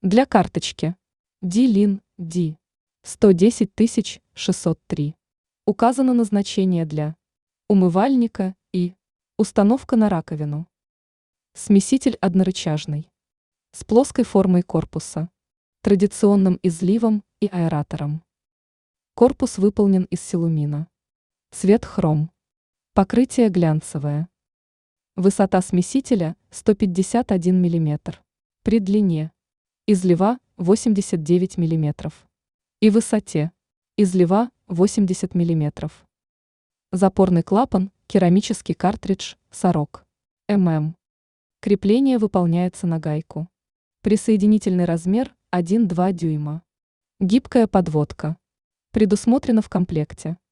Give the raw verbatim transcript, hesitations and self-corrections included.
Для карточки D-Lin D сто десять тысяч шестьсот три указано назначение для умывальника и установка на раковину. Смеситель однорычажный, с плоской формой корпуса, традиционным изливом и аэратором. Корпус выполнен из силумина. Цвет хром. Покрытие глянцевое. Высота смесителя сто пятьдесят один миллиметр. При длине излива восемьдесят девять миллиметров. И высоте излива восемьдесят миллиметров. Запорный клапан, керамический картридж, сорок миллиметров. Крепление выполняется на гайку. Присоединительный размер один и два дюйма. Гибкая подводка. Предусмотрена в комплекте.